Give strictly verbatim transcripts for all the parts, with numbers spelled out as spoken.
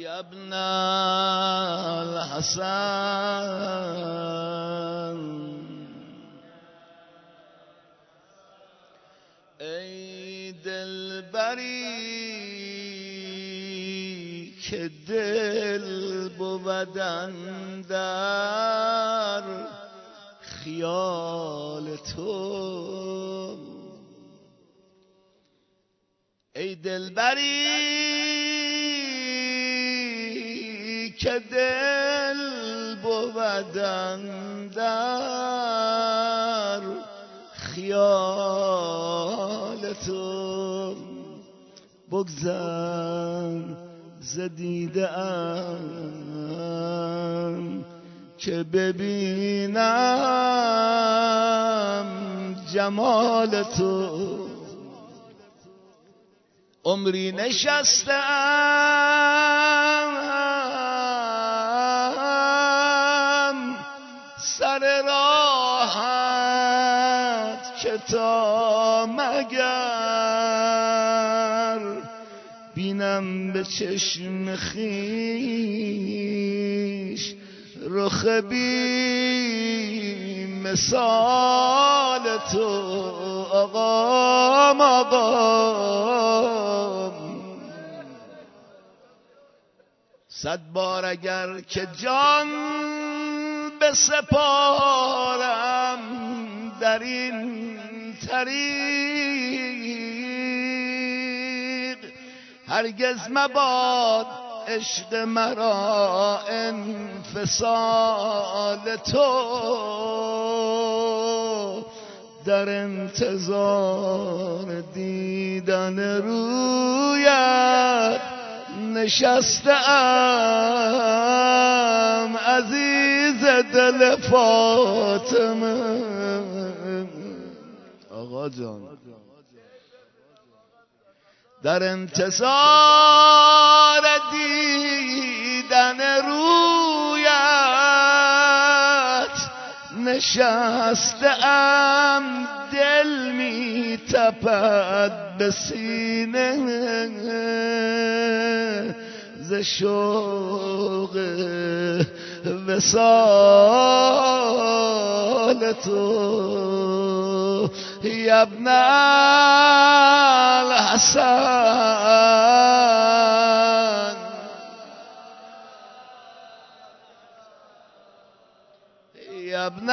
ابن الحسن ای دلبری که دل بودن در خیال تو، ای دلبری که دل بودن در خیال تو، بگذر ز دیده ام که ببینم جمال تو، عمری نشستم سر راحت که تا مگر بینم به چشم خویش رخ بی مثال تو، آقام آقام صد بار اگر که جان بسپارم در این طریق، هرگز مباد عشق مرا انفصال تو، در انتظار دیدن رویت نشستم عزیز دل فاطمه. آقا جان در انتظار دیدن رویت نشستم، دل می تپد به سینه ز شوق وصال تو، یا ابن الحسن یا ابن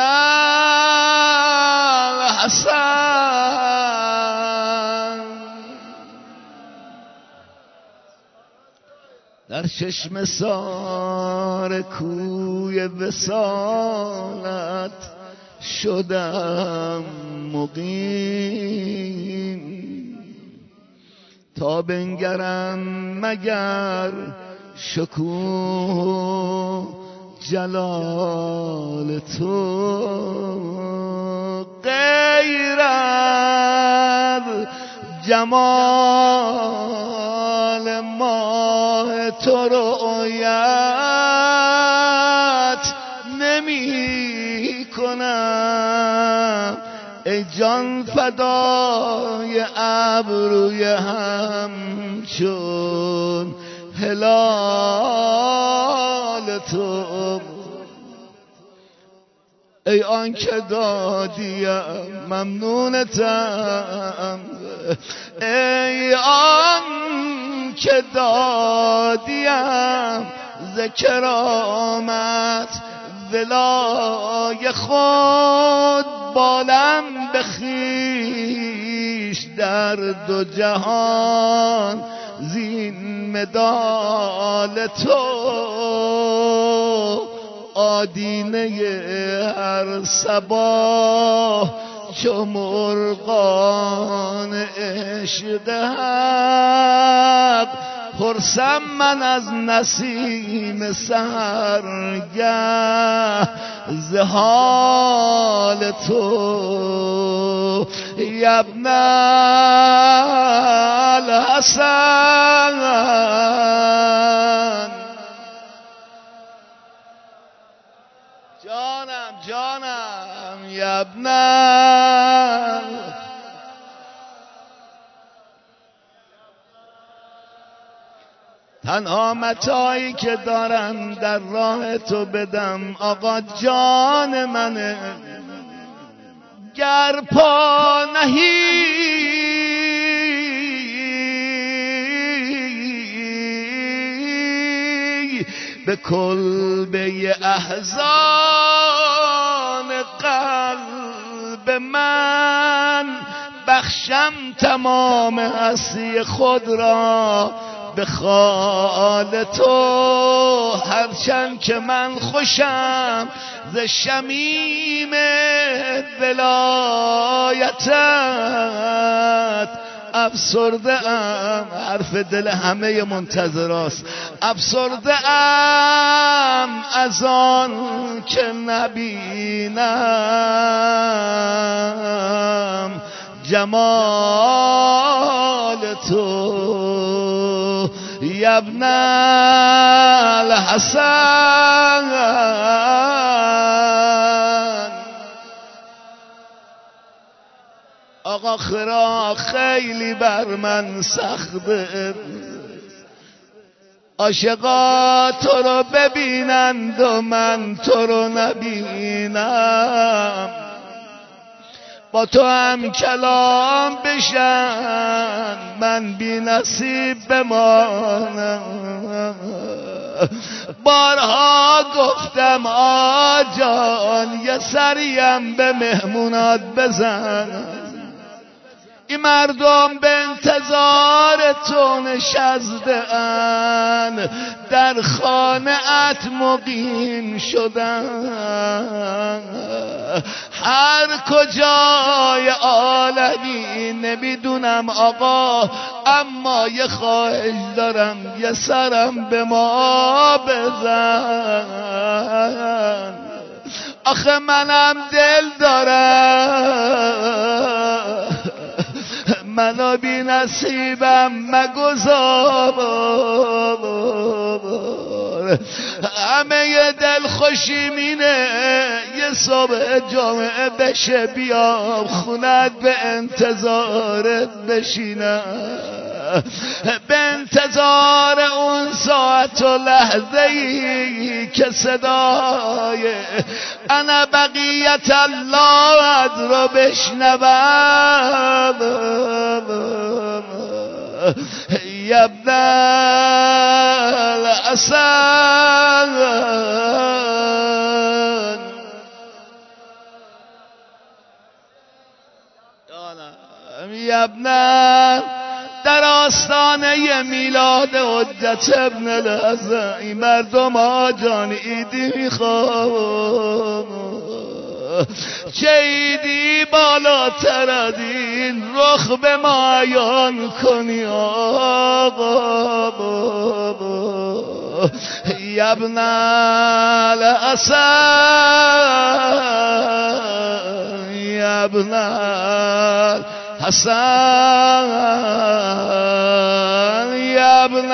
الحسن، در چشم سار کوی وصالت شدم مقیم، تا بنگرم مگر شکوه جلال تو، غیر از جمال ماه تو رؤیت نمی کنم، ای جان فدای ابروی همچون هلال تو، ای آن که دادیم ممنونتم، ای آن که دادیم ز کرامت ولای خود بالم بخیش در دو جهان زین مدال تو، آدینه هر صباح چو مرغان عشق حق، پرسم من از نسیم سحرگه ز حال تو، یا ابن الحسن. جانم جانم یا ابن تنها متاعی که دارم در راه تو بدم آقا جان منه. گر پا نهی به کلبه احزان قلب من، بخشم تمام هستی خود را به خال تو، هرچند که من خوشم ز شمیم ولایتت. افسرده ام، حرف دل همه منتظراست، افسرده ام از آن که نبینم جمال تو یا ابن الحسن. آقا خرا خیلی بر من سخته، عاشقا تو رو ببینند و من تو رو نبینم، با تو هم کلام بشن من بی نصیب بمانم. بارها گفتم آجان یه سریم به مهمونات بزن، این مردم به انتظار تو نشسته‌اند، در خانه‌ات مقیم شدن. هر کجای عالمی نمیدونم آقا، اما یه خواهش دارم یه سرم به ما بزن. آخه منم دل دارم، منو بی نصیبم مگذار، همه دل خوشیمینه یه صبح جمعه بشه بیام خونت به انتظارت بشینم، به انتظار اون ساعت و لحظه ای که صدای انا بقیت الله رو بشنوم. یا ابن الحسن. یا ابن در آستانه میلاد حجت ابن الحسن این مردم آجان ایدی میخوام، چه ایدی بالاتر از این رخ به ما عیان کنی آقا. یا ابن الحسن، یا ابن الحسن، یا ابن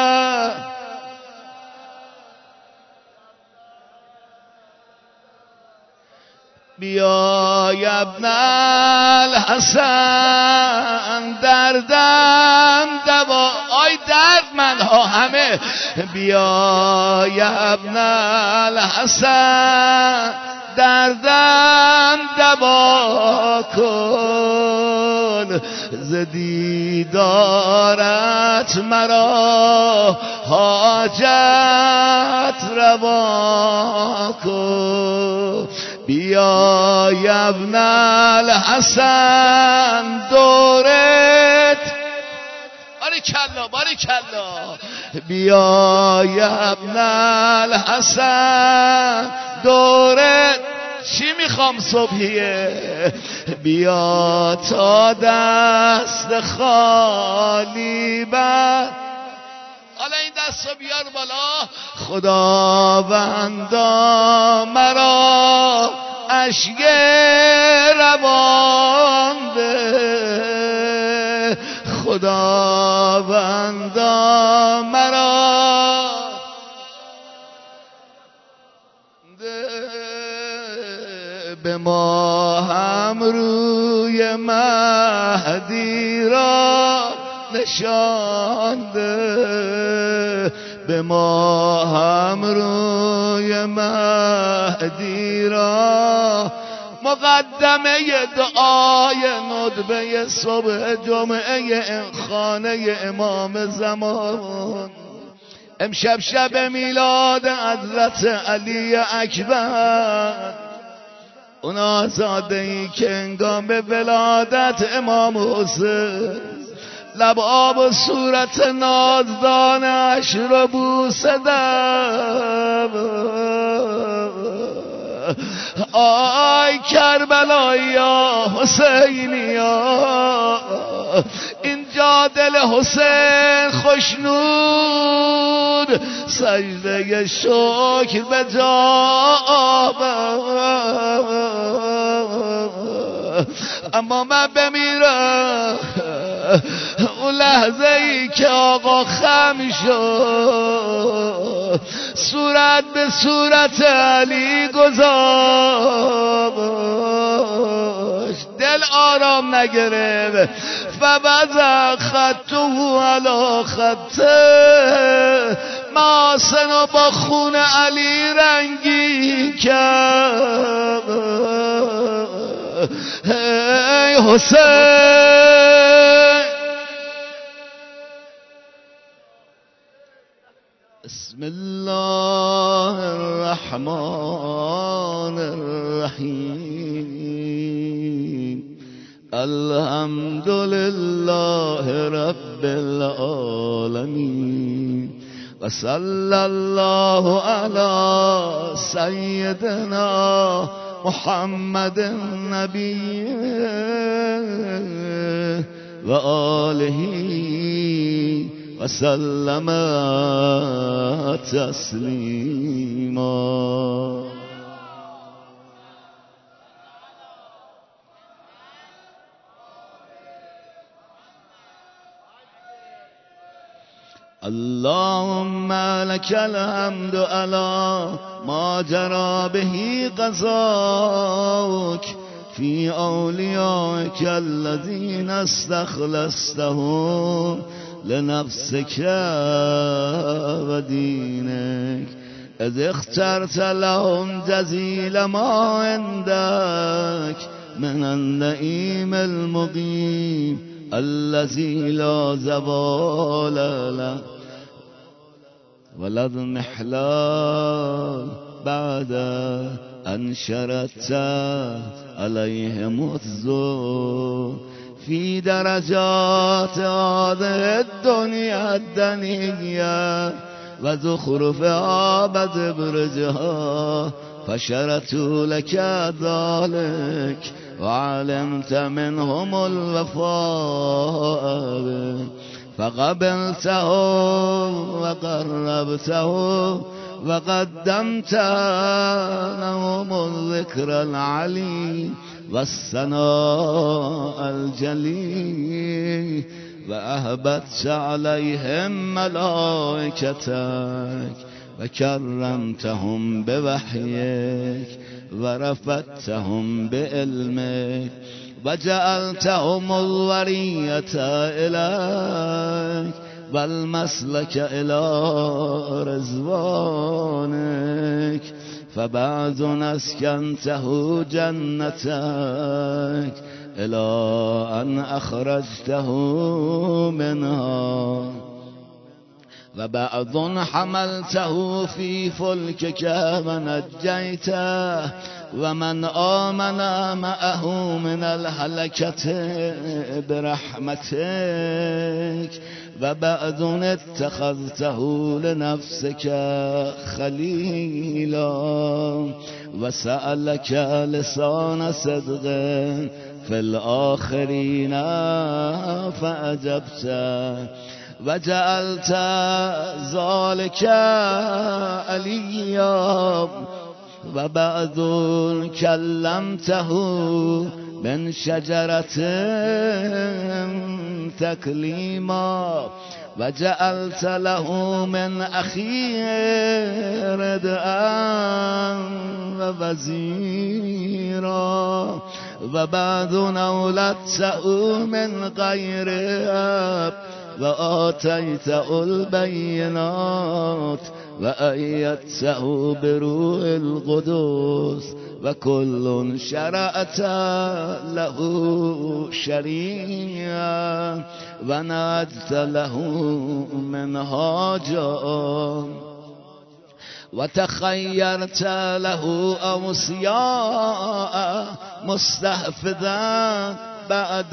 بیا یا ابن الحسن، دردم دوا، آی درد من ها همه، بیا یا ابن الحسن، دردم دوا کن، ز دیدارت مرا حاجت روا کن. بیا یا ابن الحسن دورت، باریکلا باریکلا، بیا یا ابن الحسن دورت. چی میخوام صبحیه؟ بیا تا دست خالی بر، حالا این دست رو بیار بالا. خداوندا مرا اشک روان ده، خداوندا مرا ده، به ما هم روی مهدی را نشانده به ما هم روی مهدی را مقدمه دعای ندبه صبح جمعه خانه امام زمان. امشب شب میلاد حضرت علی اکبر، اون آزاده ای که انگام به ولادت امام حسین لب آب و صورت نازدانش رو بوسه دم. آی کربلایا حسینیا، اینجا دل حسین خوشنود سجده شکر به جا اما من بمیرم اون لحظه ای که آقا خم شد صورت به صورت علی گذاشت، دل آرام نگرفت. فبزع خطه علی خطه، محاسن و با خون علی رنگی کرد. ای حسین بسم الله الرحمن الرحیم الحمد لله رب العالمین و صلی الله علی سیدنا محمد نبی و آله و سلم تسلیما. اللهم لك الحمد على ما جرى به قضاؤك في أوليائك الذين استخلصتهم لنفسك ودينك، إذ اخترت لهم جزيل ما عندك من النعيم المقيم الذي لا زوال له ولا اضمحلال بعد أن شردت عليهم الذل في درجات هذه الدنيا الدنيا وزخرفها وزبرجها، فشرتوا لك ذلك وعلمت منهم الوفاء فقبلته وقربته وقدمت لهم الذكر العلي والثناء الجليل وأهبت عليهم ملائكتك وكرمتهم بوحيك ورفعتهم بعلمك وجعلتهم الورية إليك والمسلك إلى رضوانك، فبعد أسكنته جنتك إلى أن أخرجته منها، وبعض حملته في فلكك ونجيته ومن آمن معه من الهلكة برحمتك، وبعض اتخذته لنفسك خليلا وسألك لسان صدق في الآخرين فأجبت، وجعلت ذلك عليا، وبعد كلمته من شجرة تكليما، وجعلت له من أخيه ردءا ووزيرا، وبعد أولدته من غير أب وآتيته البينات وأيدته بروح القدس وكل شرعت له شريعا ونجت له منهاجا وتخيرت له أوصياء مستحفظا بعد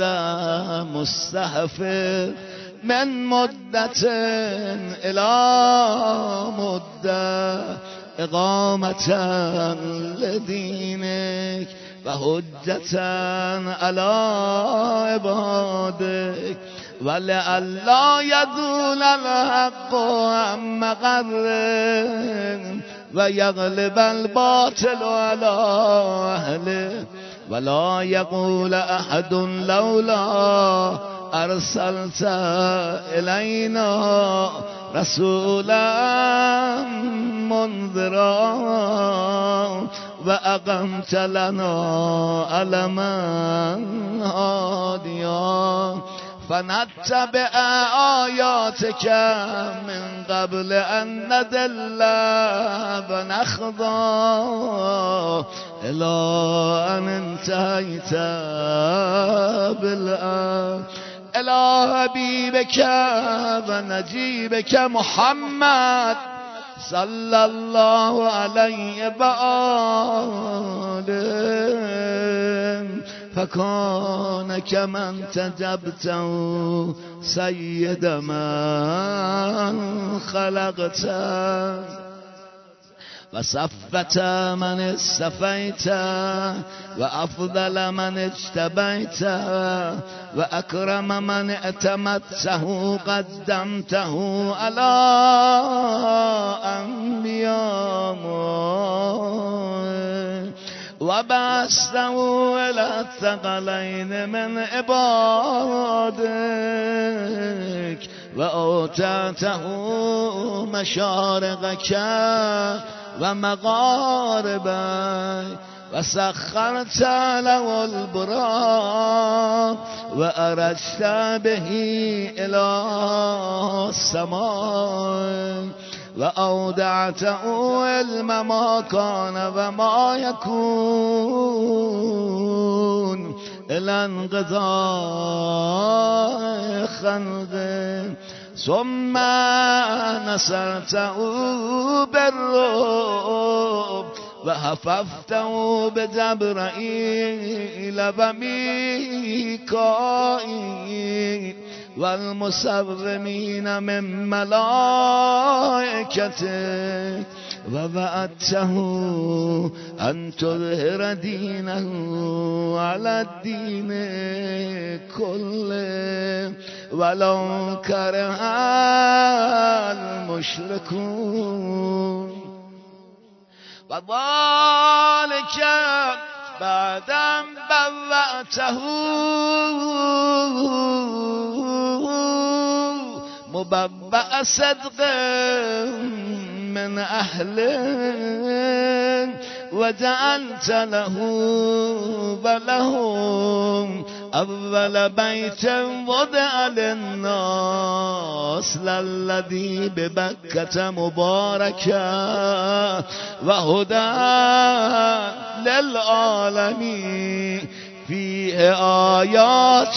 مستحفظ من مدة إلى مدة إقامة لدينك وحجة على عبادك ولئلا يزول الحق عن مقره ويغلب الباطل على أهله ولا يقول أحد لولا أرسلت إلينا رسولا منذرا وأقمت لنا علما هاديا فنتبع آياتك من قبل أن نذل فنخضع إلى أن انتهيت بالآن إلى حبيبك ونجيبك محمد صلى الله عليه وآله فكان كمن تجبته سيد من خلقته وصفت من استفيت وأفضل من اجتبيت وأكرم من اتمته قدمته على أنبياء وبعثته إلى الثقلين من عبادك وأوتاته مشارقك ومغاربك وسخرت له البراق وأرجت به إلى السماء وأودعته علم ما كان وما يكون إلى انقضاء خلقه ثم نصرته بالرعب وحففته بجبرائيل وميكائيل والمسومين من ملائكته ووعدته أن تظهر دينه على الدين كله ولو كره المشركون وذلك بعد أن بوأته مبوأ صدق من أهله وجعلت له ولهم أول بيت وضع للناس للذي ببكة مباركا وهدى للعالمين فيه آيات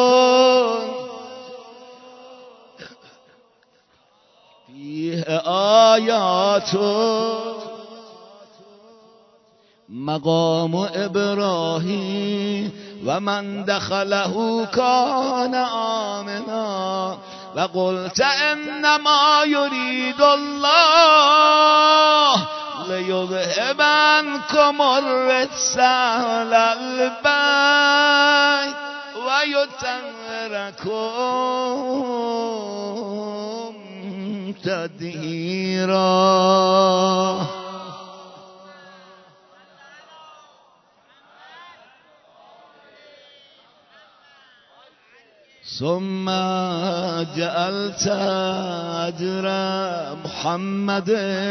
فيه آيات مقام إبراهيم ومن دخله كان آمنا وقلت إنما يريد الله ليذهب عنكم الرجس أهل البيت ويطهركم تطهيرا. ثم جعلت أجر محمد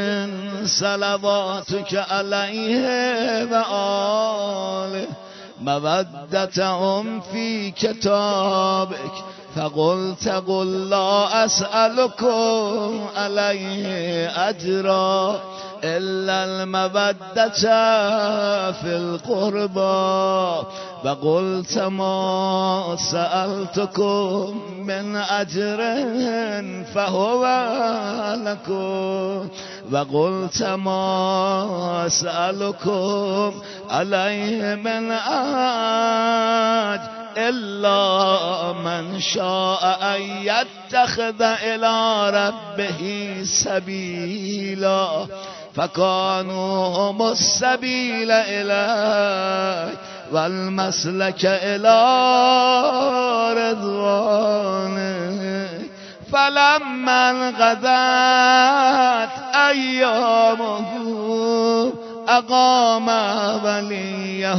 صلواتك عليه وآله مودتهم في كتابك فقلت قل لا أسألكم عليه أجرا إلا المودة في القربى وقلت ما سألتكم من أجر فهو لكم وقلت ما أسألكم عليه من أجر إلا من شاء أن يتخذ إلى ربه سبيلا فكانوا هم السبيل إليه والمسلك إلى رضوانه فلما انقضت أيامه أقام وليه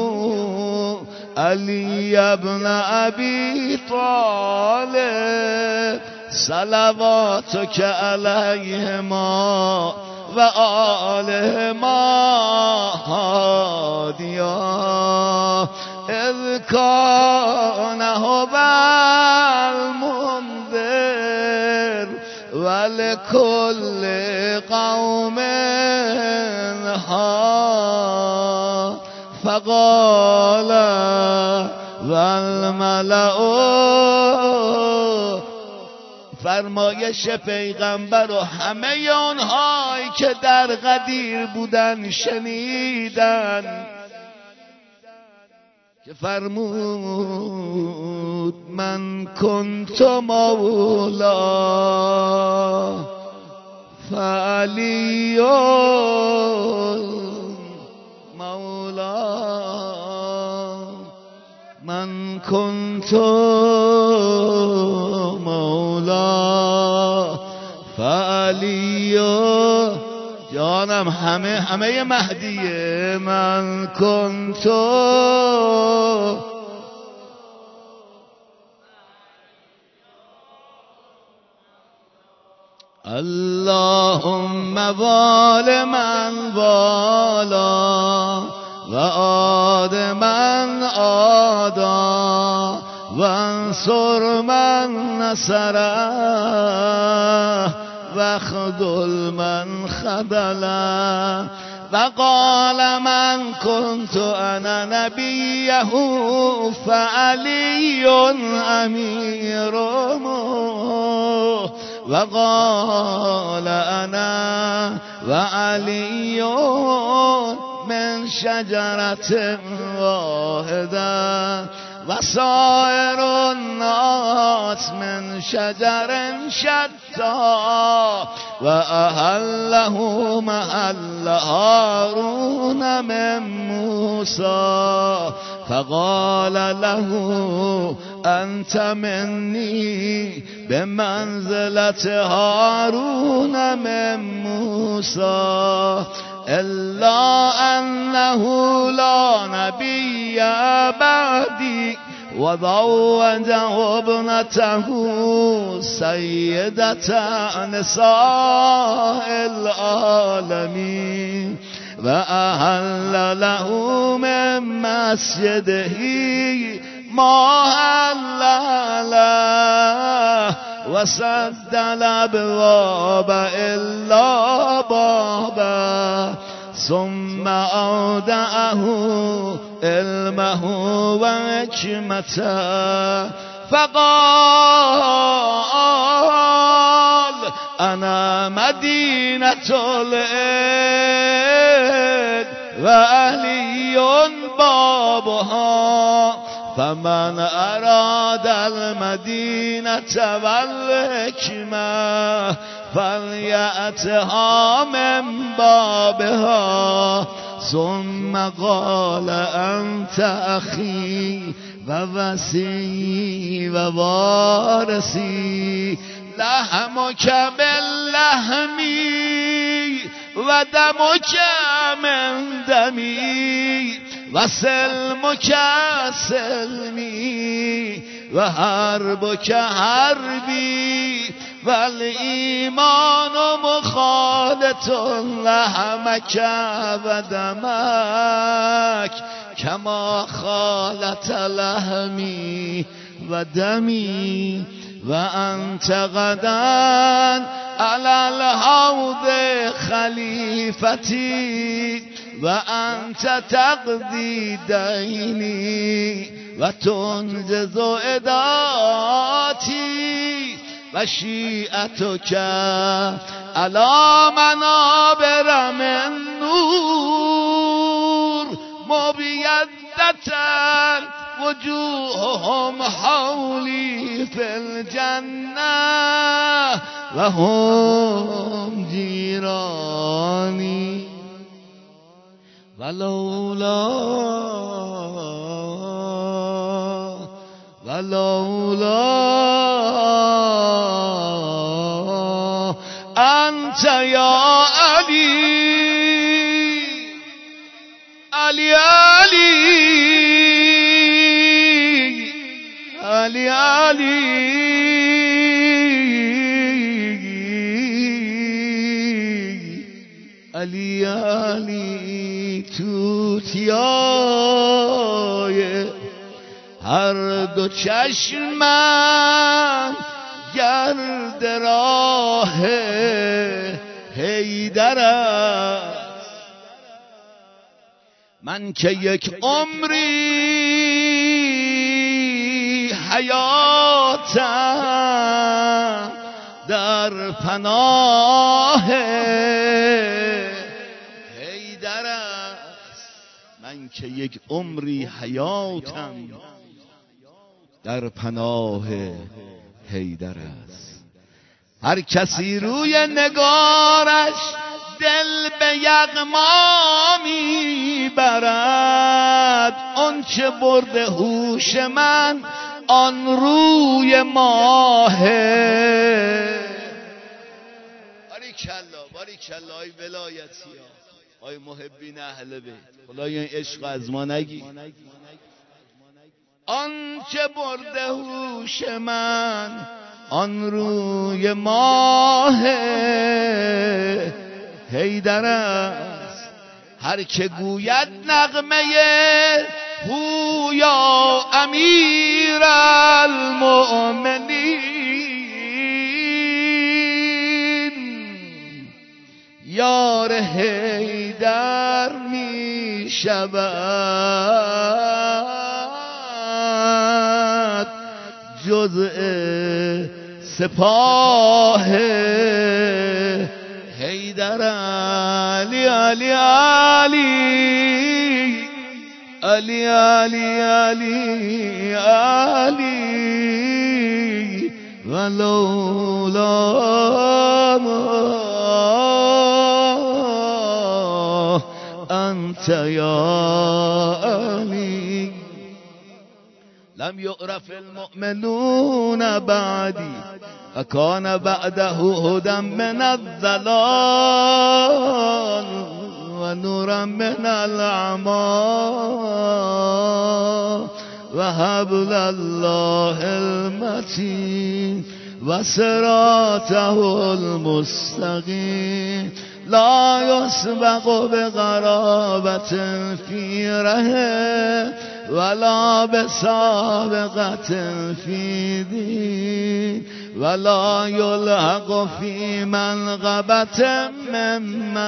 علي بن أبي طالب صلواتك عليهما وآلهما هاديا إذ كان هو المنذر ولكل قوم هاد فقال والملأ فرمایش پیغمبر و همه آنهایی که در غدیر بودن شنیدن که فرمود من کنت مولا فعلی مولا من کنت مولا فعلی جانم همه همه مهدیه من کنت اللهم وال من والا و آد من آدا وانصر من نصره و خذل من خذله وقال من كنت انا نبيه فعلي اميره وقال انا وعلي من شجرة واحدة وسائر الناس من شجر شتى وأهله محل هارون من موسى فقال له أنت مني بمنزلة هارون من موسى إلا أنه لا نبي بعدي وزوجه ابنته سيدة نساء العالمين وأهل له من مسجده ما هل له وسد الأبواب إلا بابا ثم أودعه علمه وحكمته فقال أنا مدينة العلم وأهلي بابها فمن أراد المدينة والحكمة فليأتها من بابها ثم قال أنت أخي ووصي ووارثي لحمك باللحمي ودمك من دمي وسلمك سلمي وحربك حربي والإيمان مخالط لحمك ودمك كما خالط لحمي و دمی و انت غدا علی الحوض خلیفتی و انت تقضی دینی و تنجز عداتی و شیعتک علی منابر من نور مبیدة وجوههم حولی فی الجنه و هم جیرانی ولولا ولولا انت یا علی علی علی علی علی علی توتیای هر دو چشمم گرد راه حیدر است من که یک عمری حیاتم در پناه حیدر است من که یک عمری حیاتم در پناه حیدر است هر کسی روی نگارش دل به یغما میبرد آن چه برده هوش من آن روی ماهه باریکلا باریکلا ای ولایتی ها ای محبین اهل بیت خدای این عشق از ما نگی آن چه برده هوش من آن روی ماه حیدر است هر که گوید نغمه هو یا امیر المؤمنین یار حیدر می شود جزء سپاه حیدر علی علی علی علی علی علی علی ولولا انت یا علی لم يعرف المؤمنون بعدي وكان بعده هدى من الضلال ونورا من الأعمى وحبل الله المتين وصراطه المستقيم لا يسبق بغرابة في رحم ولا بسابقة في دين ولا يلحق في منغبة من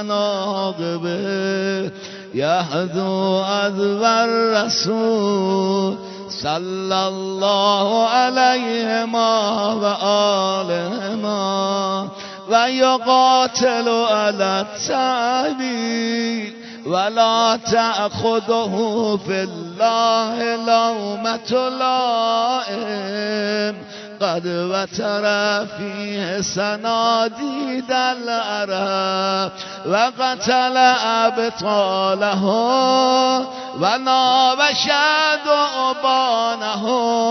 مناقبه يهدو أذو الرسول صلى الله عليهما وآلهما ويقاتل على التعبير ولا تأخذه في الله لومة لائم قد وتر فيه صناديد العرب وقتل أبطاله وناوش ذؤبانه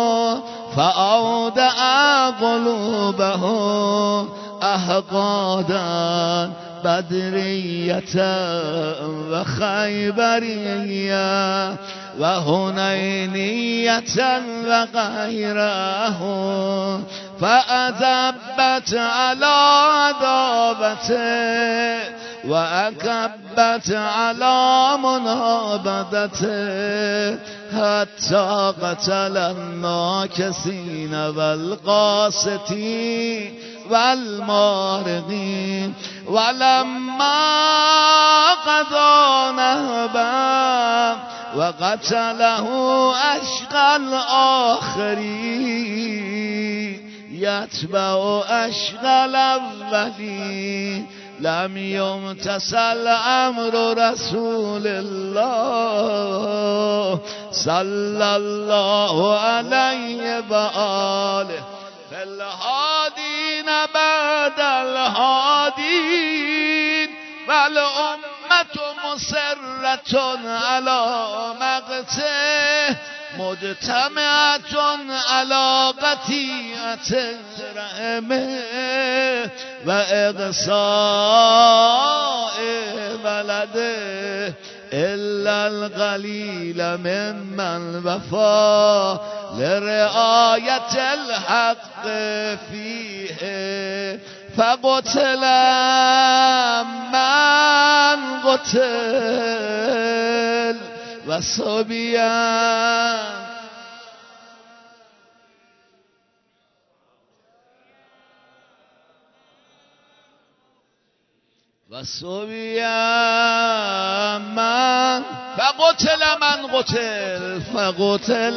فأودع قلوبهم أحقادا بدرية وخيبرية وهنينية وغيره فأذبت على عذابته وأكبت على منابذته حتی قتل الناکسین والقاسطین والمارقین ولما قضا نهبا وقتله اشقى الاخرین یتبع اشقى الاولین لم یمتثل امر رسول الله صلی الله علیه و آله فی الهادین بعد الهادین والامة مسرة على مقته مجتمعة على قطيعة رحمه و اقصاء ولده الا القلیل ممن وفا لرعایت الحق فیه فقتل من قتل و صبیان و صبیان من فقتل من قتل فقتل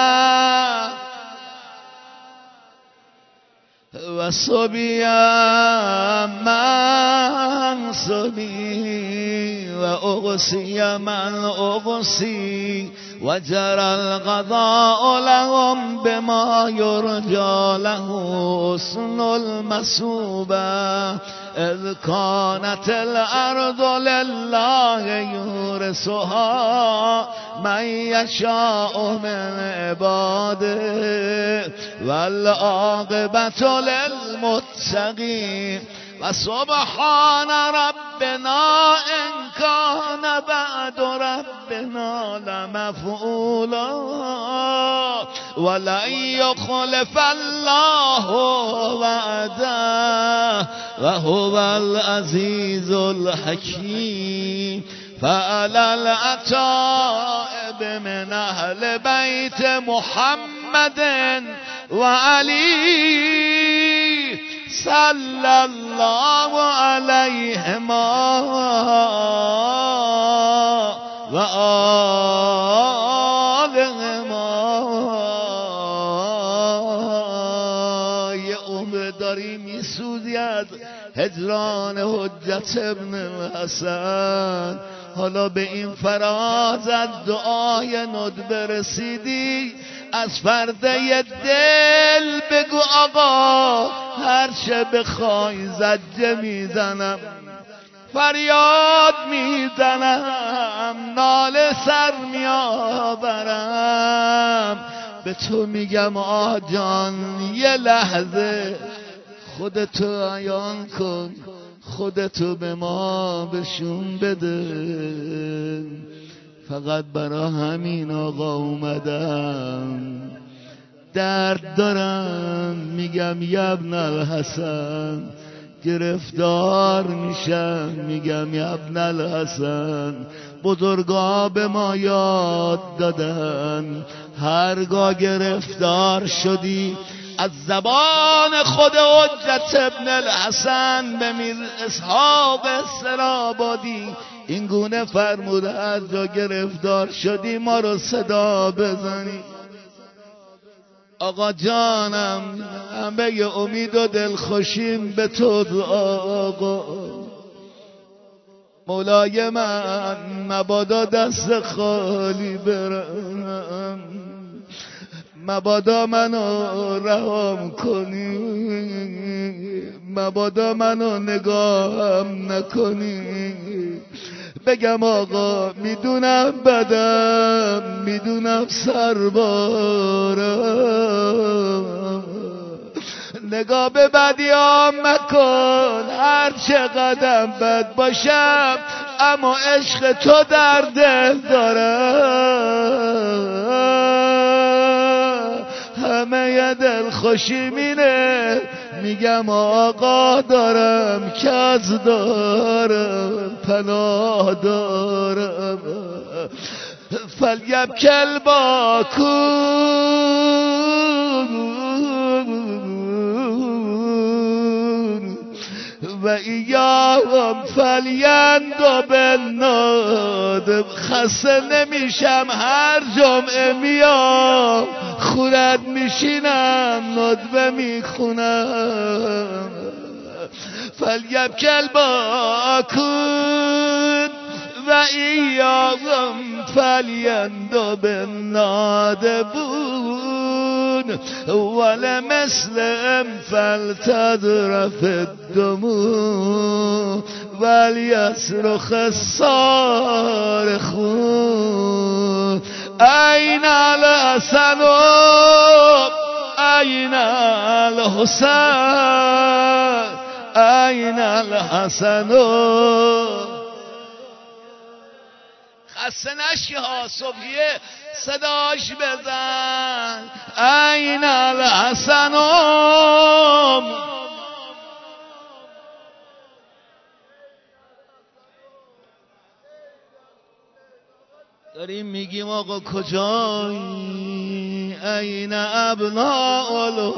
و صبیان من صبی و اغسی من اغسی و جرى القضاء لهم بما يرجى له حسن المثوبة اذ كانت الارض لله يورثها من يشاء من عباده والعاقبة للمتقين وسبحان ربنا إن كان بعد ربنا لمفعولا ولن يخلف الله وعده وهو العزيز الحكيم فعلى العتائب من أهل بيت محمد وعلي صلى الله عليهما وآلهما یه عمر داری میسوزی از هجران حجت ابن الحسن، حالا به این فراز از دعای ندبه رسیدی، از فرده دل بگو آقا هر چه بخوای زجه میزنم، فریاد میزنم، ناله سر میآورم، به تو میگم آه جان یه لحظه خودتو عیان کن، خودتو به ما بشون بده. فقط برا همین آقا اومدم، درد دارم میگم یبن الحسن، گرفتار میشم میگم یبن الحسن. بزرگا به ما یاد دادن هرگاه گرفتار شدی از زبان خود حجت ابن الحسن به میر اسحاق سرابادی این گونه فرموده از جا گرفتار شدی ما رو صدا بزنی. آقا جانم همه امید و دلخوشیم به تو آقا، مولای من مبادا دست خالی برم، مبادا منو رهام کنی، مبادا منو نگاهم نکنی. بگم آقا میدونم بدم، میدونم سربارم، نگاه به بدیام مکن هر چه قدم بد باشم، اما عشق تو در دل دارم. همه دل خوشی مینه میگم آقا دارم که از دارم پناه دارم. فلیبکی الباکون و ایام فلیندو بالنادم. خسته نمیشم هر جمعه میام خونت میشینم ندبه میخونم. فلیبکی الباکون و ایام فلیندو بالنادبون ولمثلهم فلتذرف الدموع ولیصرخ الصارخون. أين الحسن أين الحسين أين الحسن. خسته نشی ها صبحیه صداش بزن. أين الحسن. داریم میگیم آقا کجایی؟ أين ابناء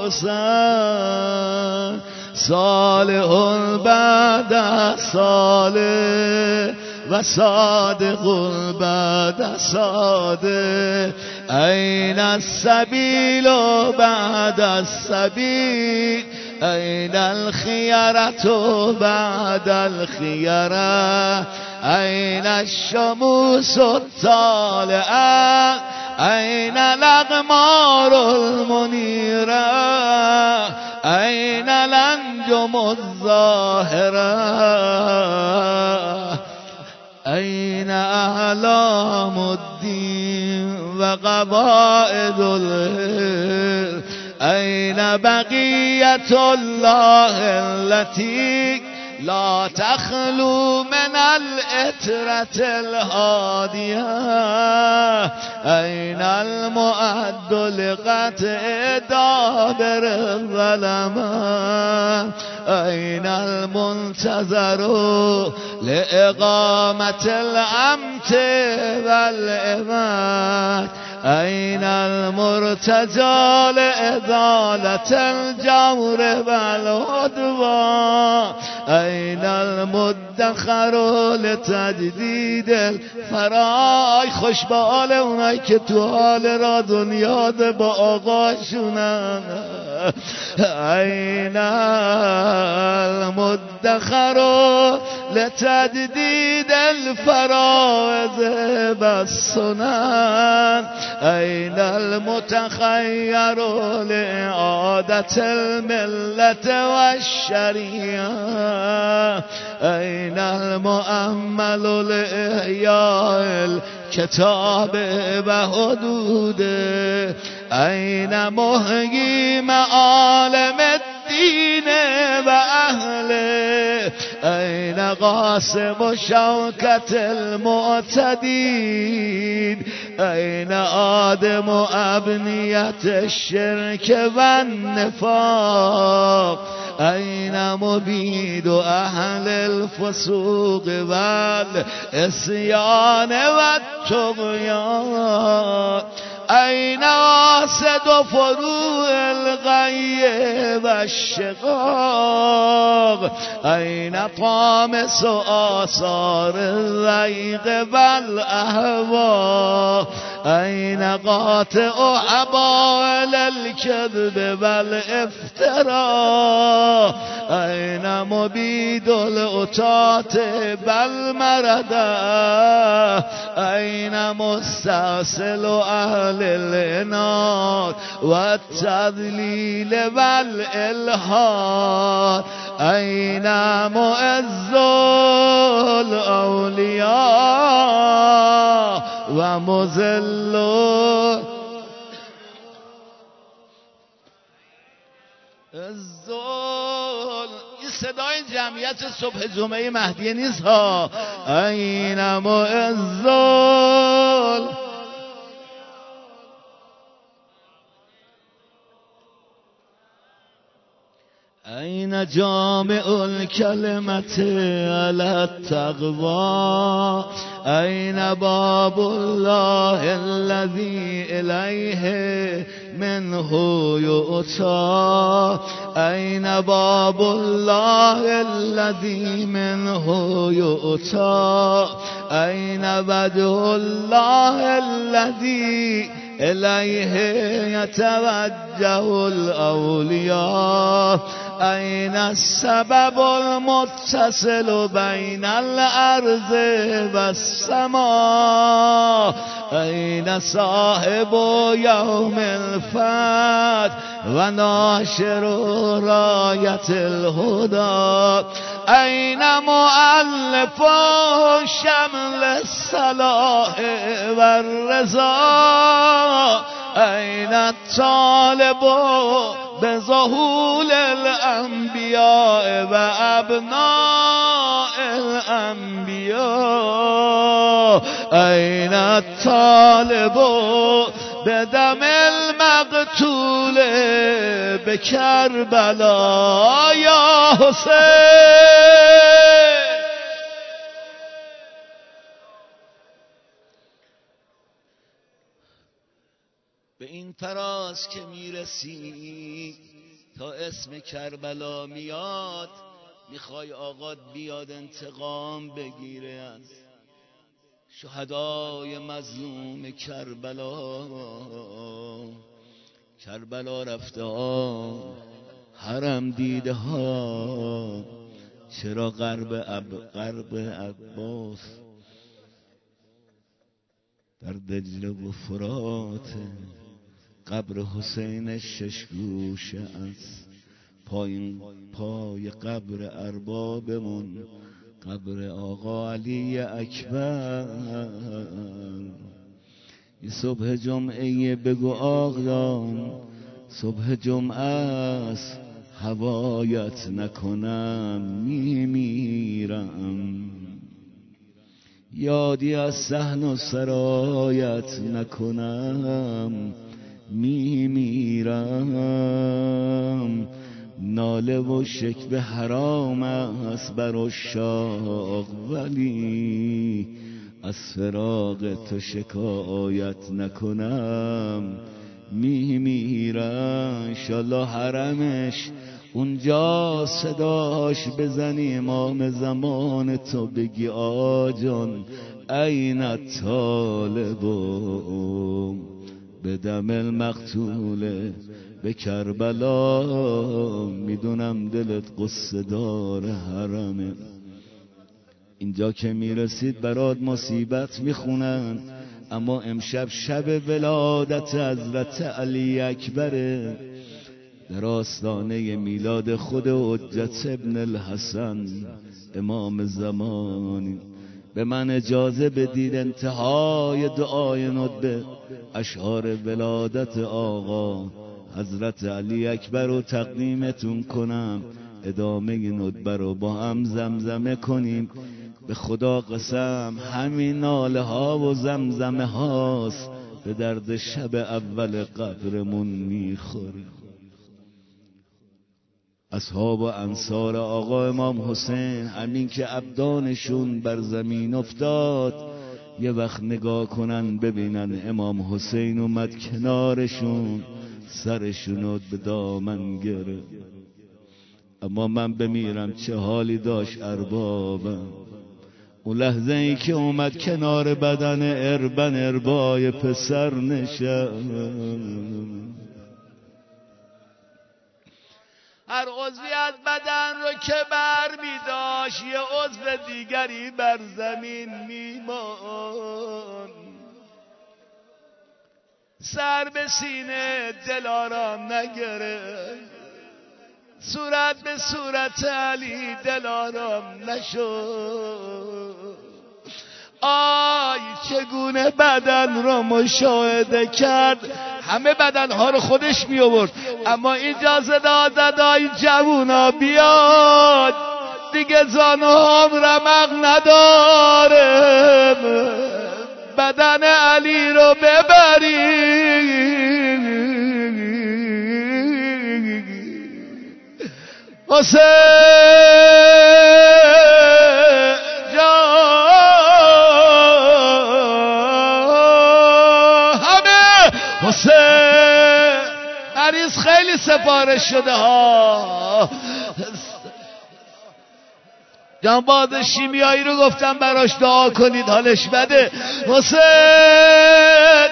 الحسین صالح بعد صالح و صادق بعد صادق. أين السبیل بعد السبیل أين الخيرة بعد الخيرة. أين الشموس الطالعة أين الأقمار المنيرة أين الأنجم الظاهرة أين أعلام الدين وقواعد الهر أين بقية الله التي لا تخلو من الإترة الهادية. أين المؤد لقطع دابر الظلمات أين المنتظر لإقامة الأمت والإمات أين المرتجى لإزالة الجور والعدوان أين المدخر لتجدید الفرای. خوش به حال اونایی که تو حال را دنیا ده با آقاشونن. أين المدخر لتجدید الفرائض والسنن أين المتخير لإعادة الملة والشريعة أين المؤمل لإحياء الكتاب وحدوده أين محيي معالم الدين وأهله أين قاسم شوكة المعتدين أين آدم أبنية الشرك والنفاق أين مبيد أهل الفسوق والعصيان والطغيان أين آسد فروع الغي والشقاق أين طامس آثار الريق والأهواء أين قاطع حبائل الكذب والافتراء أين مبيد الأتات والمردى أين مستأصل أهل العناد والتضليل والإلحاد أين معز الأولياء ومذل الظلم. این صدای جمعیت صبح جمعه مهدیه نیست ها. أين معز أين جامع الكلمة على التقوى أين باب الله الذي إليه منه يؤتى أين باب الله الذي منه يؤتى أين بدء الله الذي إليه يتوجه الأولياء أين السبب المتصل بين الأرض والسماء أين صاحب يوم الفتح وناشر راية الهدى أين مؤلف شمل الصلاح والرضا أين الطالب بظهور الأنبياء وأبناء الأنبياء أين الطالب بدم المقتول بكربلاء يا حسين. به این فراز که میرسی تا اسم کربلا میاد میخوای آقات بیاد انتقام بگیره از شهدای مظلوم کربلا. کربلا رفته ها حرم دیده ها چرا غرب اب غرب عباس در دجله و فرات قبر حسین شش گوشه است پایین پای قبر اربابمون قبر آقا علی اکبر. یه صبح جمعه بگو آقایان صبح جمعه است هوایت نکنم میمیرم یادی از صحن و سرایت نکنم میمیرم ناله و شکوه حرام است بر عشاق ولی از فراق تو شکایت نکنم میمیرم. انشالله حرمش اونجا صداش بزنی امام زمان تو بگی آجان این طالبو به دم المقتوله به کربلا. میدونم دلت قصه داره حرمه اینجا که میرسید برات مصیبت میخونن اما امشب شب ولادت حضرت علی اکبره در آستانه میلاد خود حجت ابن الحسن امام زمان. به من اجازه بدید انتهای دعای ندبه اشعار ولادت آقا حضرت علی اکبر رو تقدیمتون کنم ادامه ندبه رو با هم زمزمه کنیم. به خدا قسم همین ناله ها و زمزمه هاست به درد شب اول قبرمون میخوره. اصحاب و انصار آقا امام حسین همین که ابدانشون بر زمین افتاد یه وقت نگاه کنن ببینن امام حسین اومد کنارشون سرشونو به دامن گره. اما من بمیرم چه حالی داشت اربابم اون لحظه ای که اومد کنار بدن اربن اربای پسر نشست. هر عضوی از بدن رو که بر می داشت یه عضو دیگری بر زمین میمان. سر به سینه دل آرام نگرفت صورت به صورت علی دل آرام نشد. آی چگونه بدن رو مشاهده کرد همه بدنها رو خودش می آورد اما اینجا صدا زد آی جوونا بیاد دیگه زانوهام رمق نداره بدن علی رو ببرید حسین جان حسین مریض خیلی سفارش شده ها. جنباد شیمیایی رو گفتم براش دعا کنید حالش بده. حسین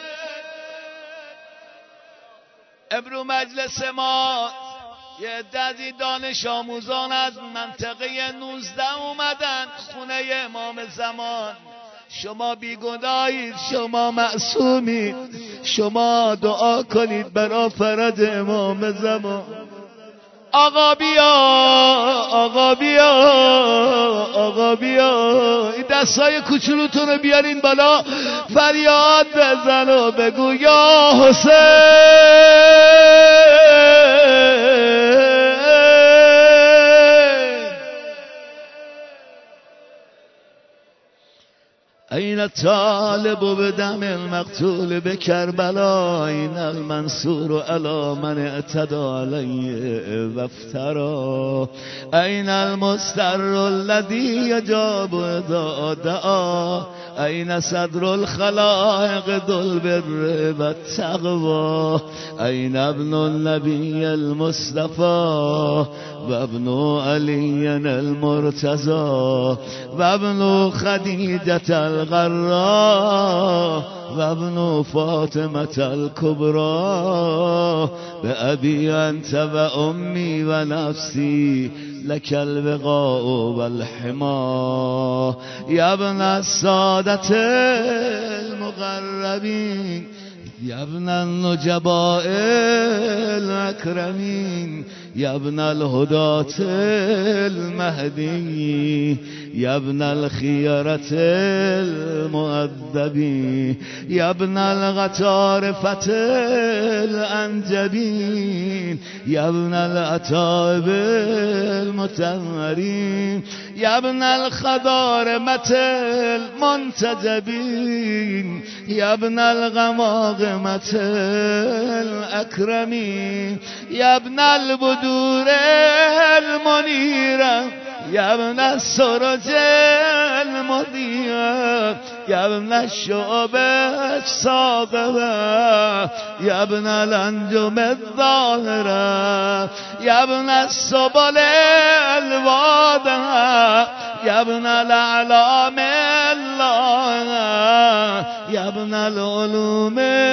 امرو مجلس ما یه عده‌ای دانش آموزان از منطقه نوزده اومدن خونه امام زمان. شما بیگناهید، شما معصومید، شما دعا کنید برای فرج امام زمان. آقا بیا آقا بیا آقا بیا، این دستای کوچولوتون رو بیارین بالا، فریاد بزن و بگو یا حسین. این الطالب بدم المقتول بكربلاء، این المنصور على من اعتدى عليه وافترى، این المستر الذي يجاب اذا دعا، این صدر الخلائق ذو البر والتقوى، این ابن النبي المصطفى وابن علي المرتضى وابن خديجة الغراء وابن فاطمة الكبرى بأبي أنت وأمي ونفسي لك الوقاء والحمى، يا ابن السادة المقربين، يا ابن النجباء الأكرمين، يا ابن الهداة المهدي، يا ابن الخيرة المؤدبين، يا ابن الغطارفة الأنجبين، يا ابن الأتائب المتنورين، يا ابن الخضارمة المنتجبين، يا ابن الغماغمة الأكرمين، يا ابن البدور المنيرة، يا ابن السرج المضيئة، يا ابن الشعب الصاغرة، يا ابن الأنجم الظاهرة، يا ابن السبل الواضحة، يا ابن الأعلام الله، يا ابن العلوم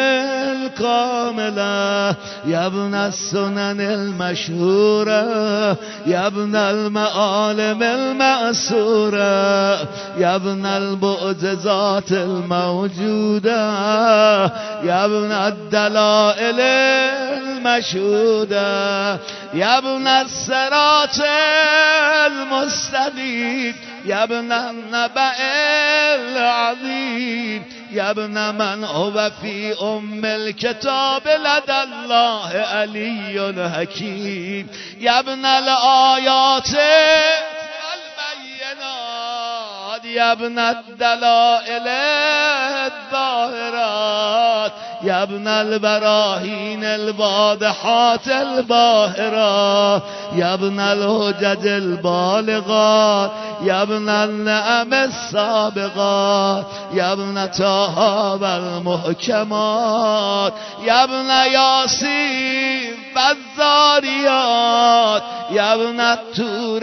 الكاملة، يا ابن السنن المشهورة، يا ابن المعالم المأسورة، يا ابن المعجزات الموجودة، يا ابن الدلائل المشهودة، يا ابن الصراط المستقيم، يا ابن النبأ العظيم، يا ابن من هو في أم الكتاب لدى الله علي حكيم، يا ابن الآيات والبينات، يا ابن الدلائل الظاهرات، يا ابن البراهين الواضحات الباهرات، يا ابن الحجج البالغات، يا ابن النعم السابقات، يا ابن طه والمحكمات، يا ابن ياسين والذاريات، يا ابن التور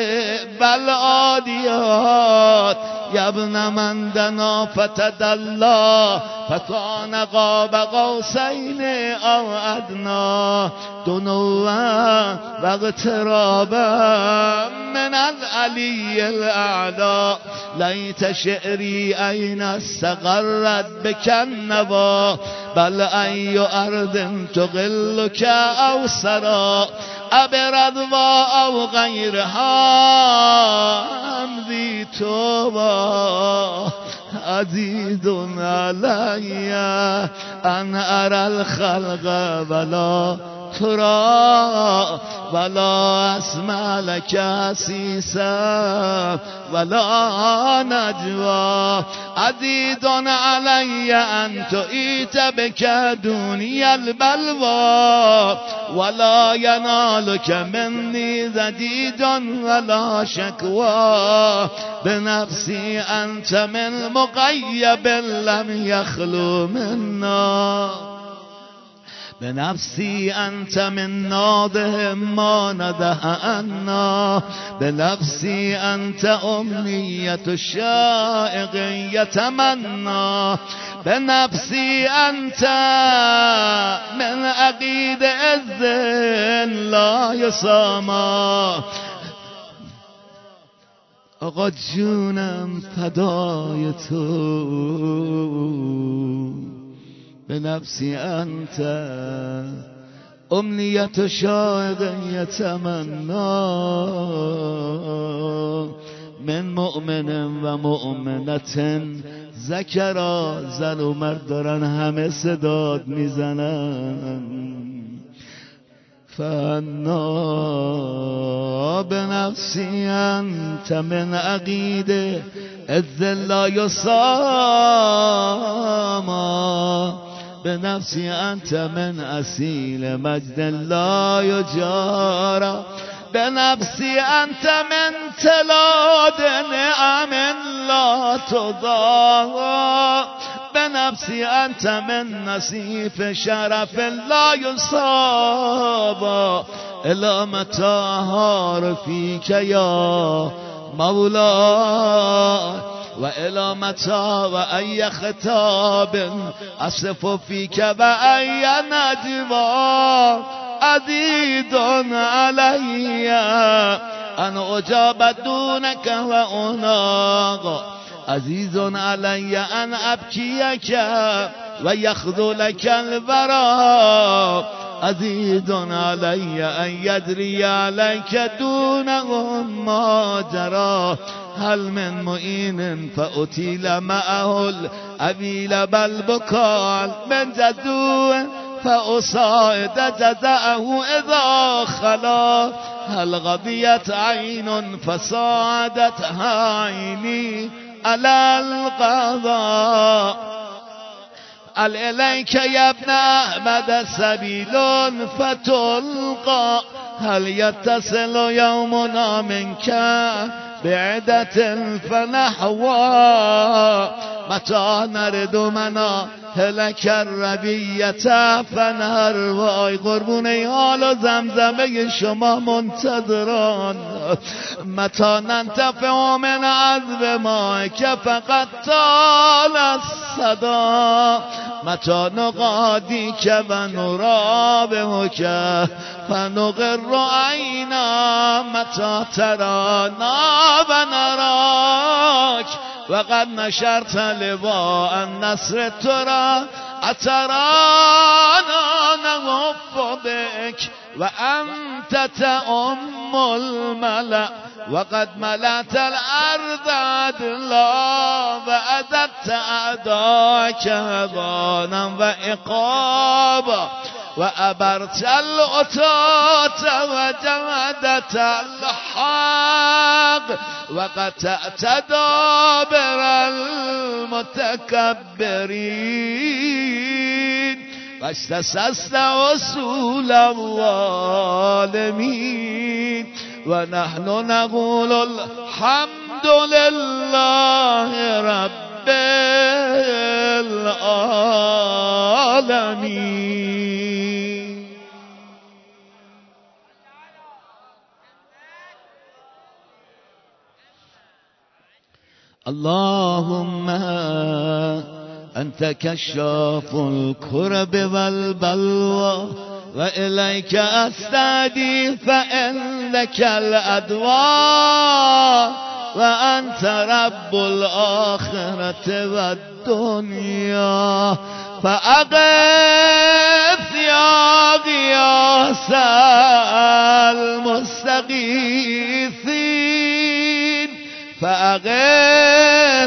والعاديات، يا ابن من دنا فتدلى فكان قاب قوسين أو أدنى، دنوا واغترابا من العلي الأعلى، ليت شعري أين استقرت بك النوى، بل أي أرض تغلك أو سرى، أبرضوى أو غيرها أمضي توبا، عزيز علي أن أرى الخلق ولا ترى، ولا أسمع لك سيسا ولا نجوى، عزيز علي أن تؤيت بك دنيا البلوى، ولا ينالك مني زديد ولا شكوى، بنفسي أنت من مغيب لم يخلو منا. به نفسی انت من ناده ما ندهنا به نفسی انت امنیت شائق یتمنا به نفسی انت من عقید عز لا یساما آقا جونم فدای تو به نفسی انت امنیت شائق یتمنا من مؤمن و مؤمنت ذکرا زن و مرد دارن همه صداد میزنن فانا بنفسی انت من عقیده عز لا یساما بنفسی انت من اصیل مجد لا یجارا بنفسی انت من تلاد نعم لا تضاها بنفسی انت من نصیف شرف لا یصابا الا متاها فیک یا مولا و الا متا و ای خطاب اصف فیک و ای نجوا عدید علی ان اجاب دونک و اناغ عزیز علی ان ابکیک و یخذلک الورا عزیز علی ان یجری علیک دونهم ما جرا هل من معین فاطیل معه الابیل بل بکال من جدو فاصاعد جزعه اذا خلا هل غبیت عین فصاعدتها عینی على القضاء هل إليك يا ابن أحمد سبيل فتلقى هل يتصل يومنا منك بعدة فنحوى متى نرد منا هلك الربية فنروى قربون حال زمزمه شما منتظران متى ننتفع من عذب ماك فقد طال الصدا متى نغاديك ونرابهك فنغر عينا متى ترانا ونراك وقد نشرت لواء النصر ترى أترانا نغف بك وأنت تأم الملأ وقد ملأت الأرض عدلا وأدبت أعداك هضانا وإقابا وأبرت الأتات وجمدت الحق وقطعت دابر المتكبرين واستسست وصول الظالمين ونحن نقول الحمد لله رب العالمين. اللهم أنت كشاف الكرب والبلوى وإليك أستعدي فإنك الأدواء وأنت رب الآخرة والدنيا فأغث يا غياث المستغيثين فأغث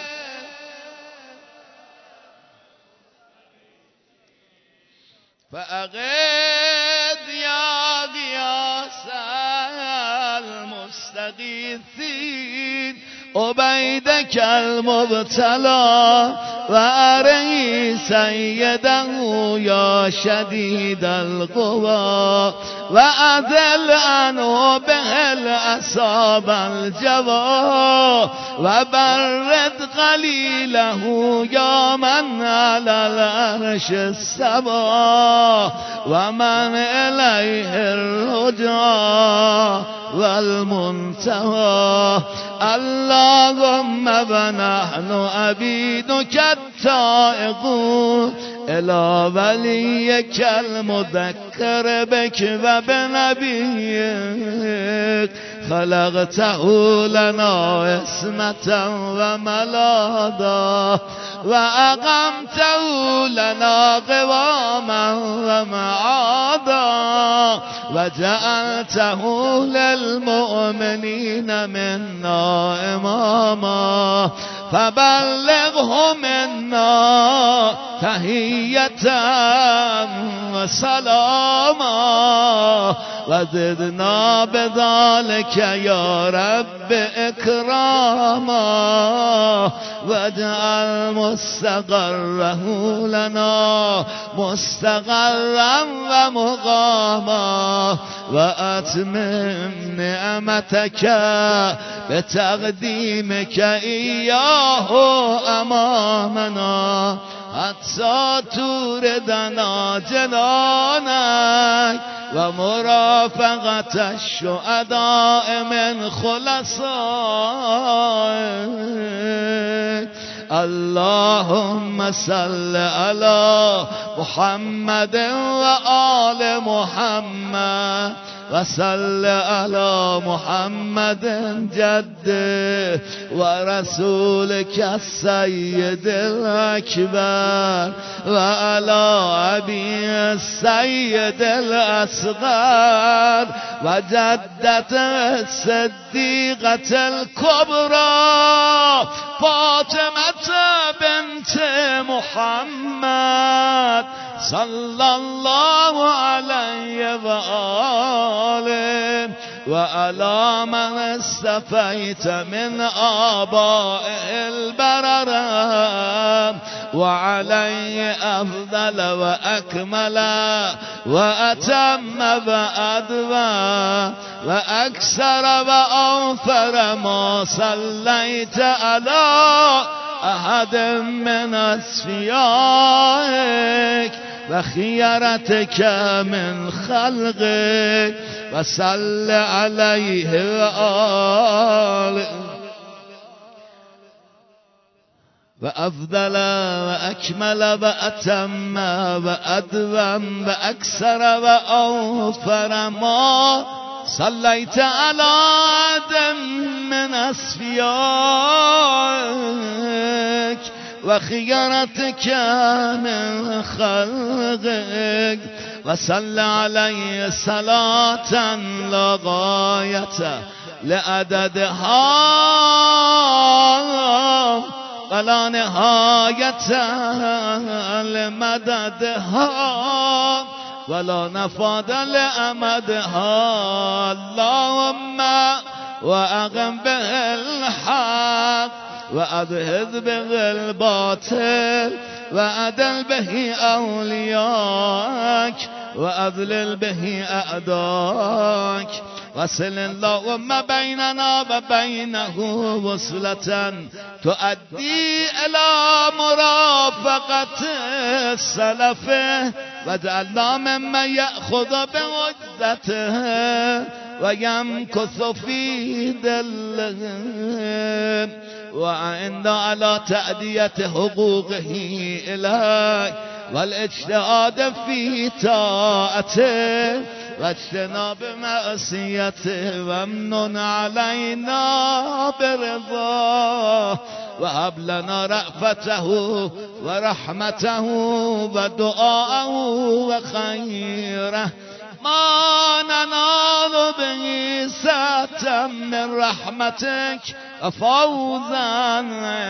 فأغث يا غياث المستغيثين عبيدك المبتلى وأري سيده يا شديد القوى وأذل عنه به الأصاب الجوى وبرد قليله يا من على العرش السبا ومن إليه الرجاء والمنتهى اللهم ونحن عبيدك التائبون إلى وليك المذكر بك وبنبيك خلقته لنا اسمة وملاذا وأقمته لنا قواما ومعادا وجعلته للمؤمنين منا إماما فبلغه منا تحية وسلاما وزدنا بذلك يا رب إكراما واجعل مستقره لنا مستقرا ومقاما وأتمم نعمتك بتقديمك إياه أمامنا حتى توردنا جنانك ومرافقة الشهداء من خلصائك اللهم صل على محمد وآل محمد وصل على محمد جده ورسولك السيد الأكبر وعلى أبي السيد الأصغر وجدته الصديقة الكبرى فاطمة بنت محمد صلى الله عليه وآله وعلى من استفيت من آبائه البررة وعليه أفضل وأكمل وأتم وأدوى وأكثر وأوفر ما صليت على أحد من أصفيائك وخيرتك من خلقك وصل عليه وآله وأفضل وأكمل وأتم وأدوم وأكثر وأوفر ما صليت على آدم من أصفيائك وخيرتك من خلقك وصل عليه صلاة لا غاية لعددها ولا نهاية لمددها ولا نفاد لأمدها اللهم وأقم به الحق وأذهب به الباطل وأدل به أولياك وأذلل به أعداك وصل اللهم بيننا وبينه وصلة تؤدي إلى مرافقة السلف واجعلنا ممن يأخذ بوجدته ويمكث في دله وعنا على تأدية حقوقه إليك والاجتهاد في طاعته واجتناب معصيته وامنن علينا برضاه وهب لنا رأفته ورحمته ودعاءه وخيره ما ننال به ساعة من رحمتك وفوزا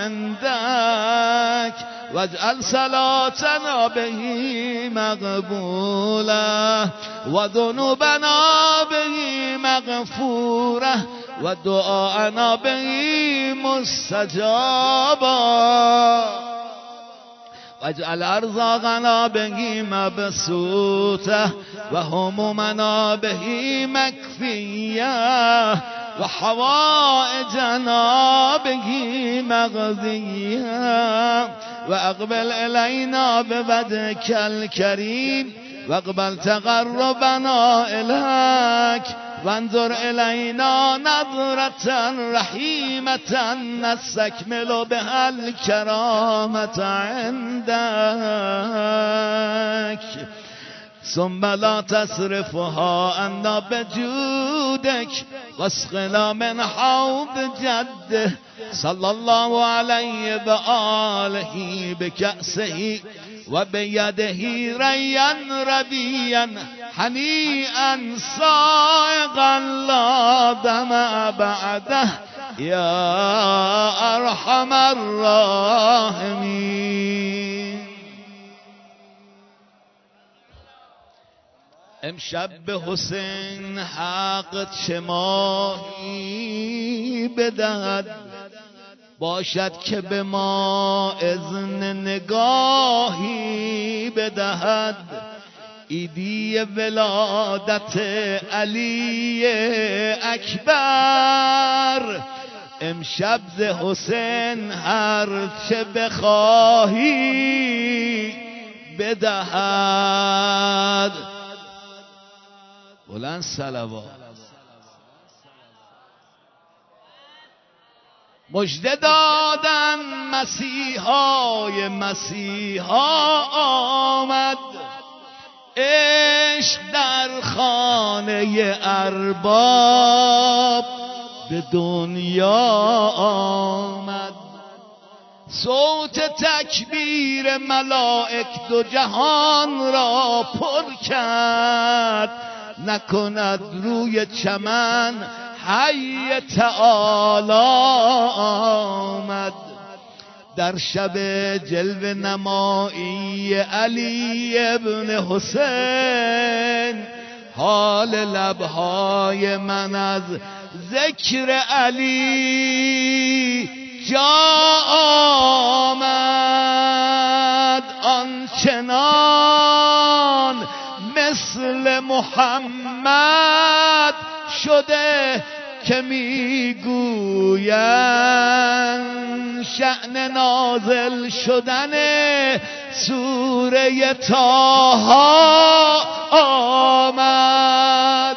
عندك واجعل صلاتنا به مقبولة وذنوبنا به مغفورة ودعاءنا به مستجابا واجعل ارزاقنا به مبسوطه و همومنا به مکفیه و حوائجنا به مقضیه و اقبل الینا بوجهک الکریم و اقبل تقربنا الیک وانظر الینا نظرة رحیمة نستکمل بها الکرامة عندک ثم لا تصرفها عنا بجودك واسقنا من حوض جده صلى الله عليه وآله بكأسه وبيده ريا ربيا حنيئا صائغا لا دمع بعده يا أرحم الراحمين. امشب به حسین حق چه ماهی بدهد باشد که به ما اذن نگاهی بدهد ایدی ولادت علی اکبر امشب ز حسین هر چه بخواهی بدهد. بلند صلوات. مژده دادن مسیحای مسیحا آمد عشق در خانه ارباب به دنیا آمد صوت تکبیر ملائک دو جهان را پر کرد نکند روی چمن حی تعالی آمد در شب جلوه نمایی علی ابن حسین حال لبهای من از ذکر علی جا آمد آنچنان مثل محمد شده که میگویند شأن نازل شدن سوره طه آمد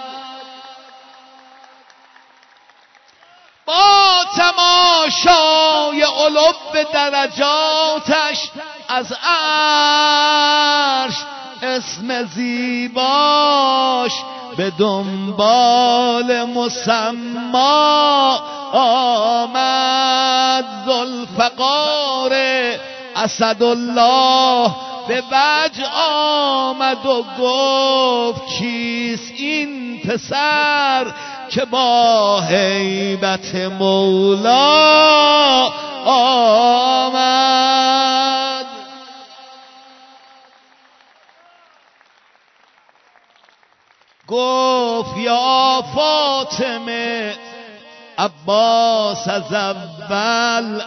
با تماشای علو درجاتش از عرش اسم زیباش به دنبال مسما آمد ذوالفقار اسدالله به وجه آمد و گفت کیست این پسر که با هیبت مولا آمد. گفت یا فاطمه عباس از اول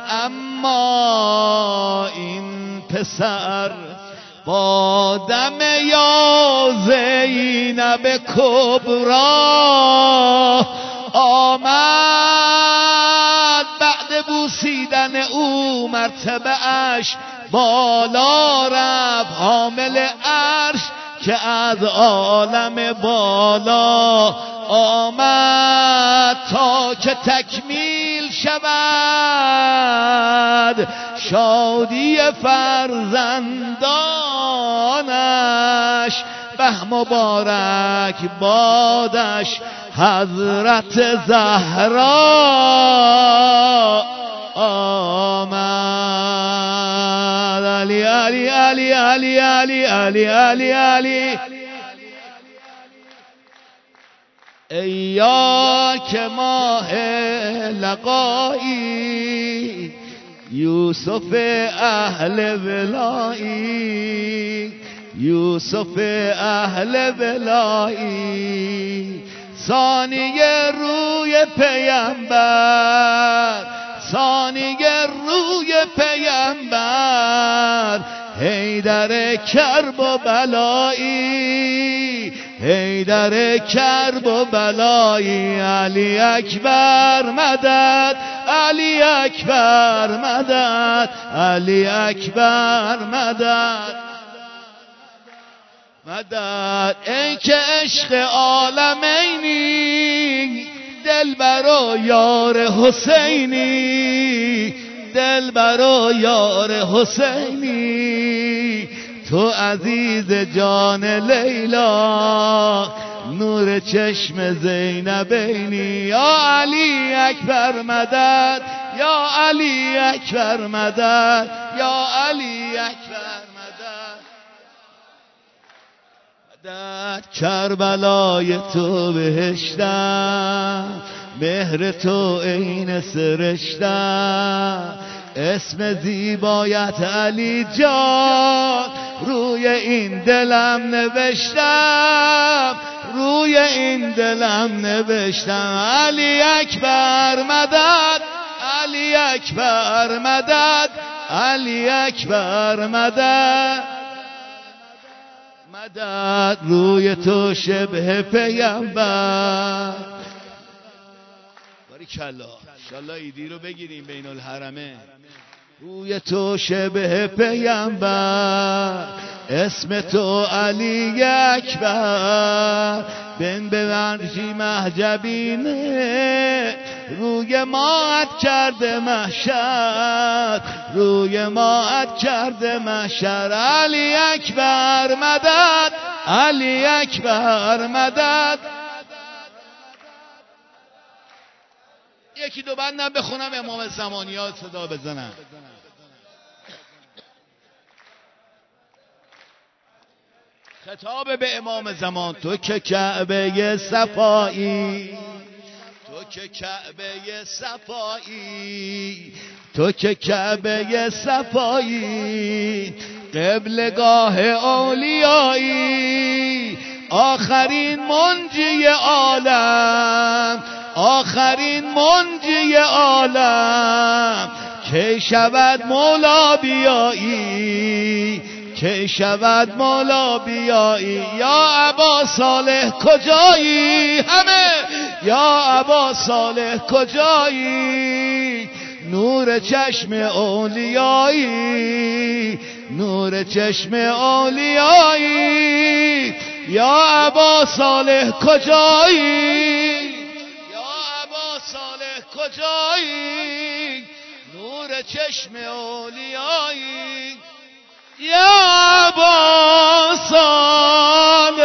اما این پسر با دم یا زینب کبرا آمد بعد بوسیدن او مرتبه اش بالا رفت حامل عرش که از عالم بالا آمد تا که تکمیل شود شادی فرزندانش به مبارک بادش حضرت زهرا آمد. علی علی علی علی علی علی علی علی ایا که ماه لقایی یوسف اهل ولایی یوسف اهل ولایی ثانیه روی پیامبر ثانیه روی پیامبر حیدر کرب و بلایی حیدر کرب و بلایی علی اکبر مدد علی اکبر مدد علی اکبر مدد مدد ای که عشق عالمینی دلبر و یار حسینی دلبر و یار حسینی تو عزیز جان لیلا نور چشم زینبینی یا علی اکبر مدد یا علی اکبر مدد یا علی اکبر مدد مدد کربلای تو بهشتم مهر تو عین سرشتم اسم زیبایت علی جان روی این دلم نوشتم روی این دلم نوشتم علی اکبر مدد علی اکبر مدد علی اکبر مدد مدد روی تو شبه پیامبر باریکلا انشالله ایدی رو بگیریم بین الحرمه روی تو شبه پیامبر اسم تو علی اکبر بن به منجی محجبینه روی ماعت کرده محشر روی ماعت کرده محشر علی اکبر مدد علی اکبر مدد یکی دو بندم بخونم امام زمانیات صدا بزنم خطاب به امام زمان تو که کعبه صفایی تو که کعبه صفایی تو که کعبه صفایی قبلگاه اولیایی آخرین منجی عالم آخرین منجی عالم که شود مولا بیایی که شود مولا بیایی یا ابا صالح کجایی همه یا ابا صالح کجایی نور چشم اولیایی نور چشم اولیایی یا ابا صالح کجایی کجایی نور چشم اولیایی یا ابا صالح